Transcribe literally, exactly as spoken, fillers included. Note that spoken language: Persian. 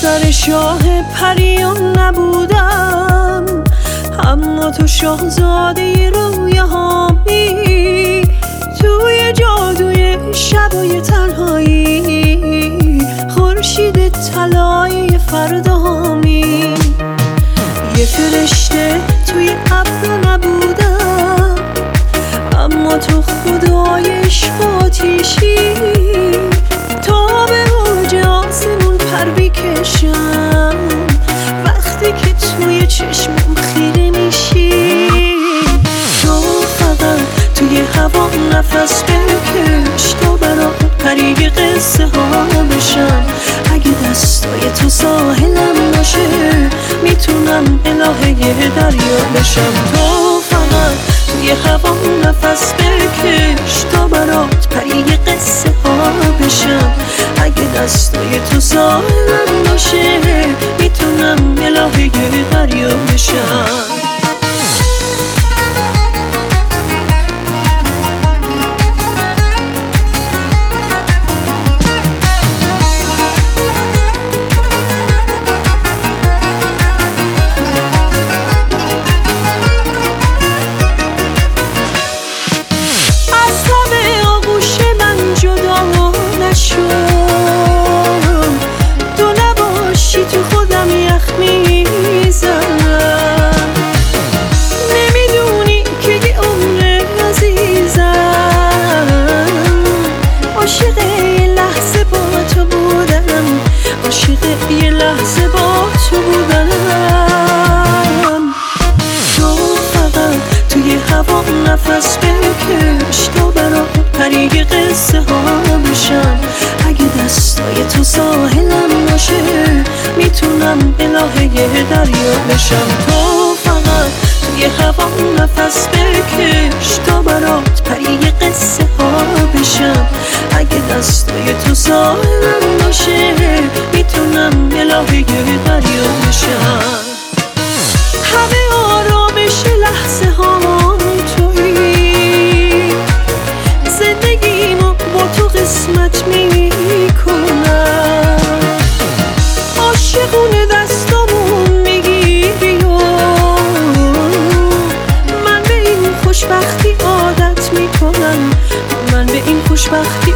سر شاه پریان نبودم، اما تو شاهزاده رویاهامی، توی جادوی شبای تنهایی، خورشید طلایی فردامی. یه فرشته توی ابر نبودم، اما تو خدای عشق و آتیشی، تا به اوج آسمون پر بکشم وقتی که توی چشمم خیره میشی. تو فقط توی هوا نفس بکش تا برات پری قصه ها بشم. اگه دستای تو ساحلم باشه میتونم الهه دریا بشم. تو فقط توی هوا نفس بکش تا برات پری قصه ها بشم. اگه دستای تو ساحلم باشه میتونم الهه دریا بشم. یه لحظه با تو بودم. تو فقط توی هوا نفس بکش تا برات پری قصه ها بشم. اگه دستای تو ساحلم باشه میتونم الهه دریا بشم. تو فقط توی هوا نفس بکش تا برات پری قصه ها بشم. اگه دستای تو ساحلم باشه میتونم الهه دریا بشم. همه آرامش لحظه ها تویی، زندگیمو با تو قسمت میکنم. عاشقونه دستامون میگیری و من به این خوشبختی عادت میکنم. من به این خوشبختی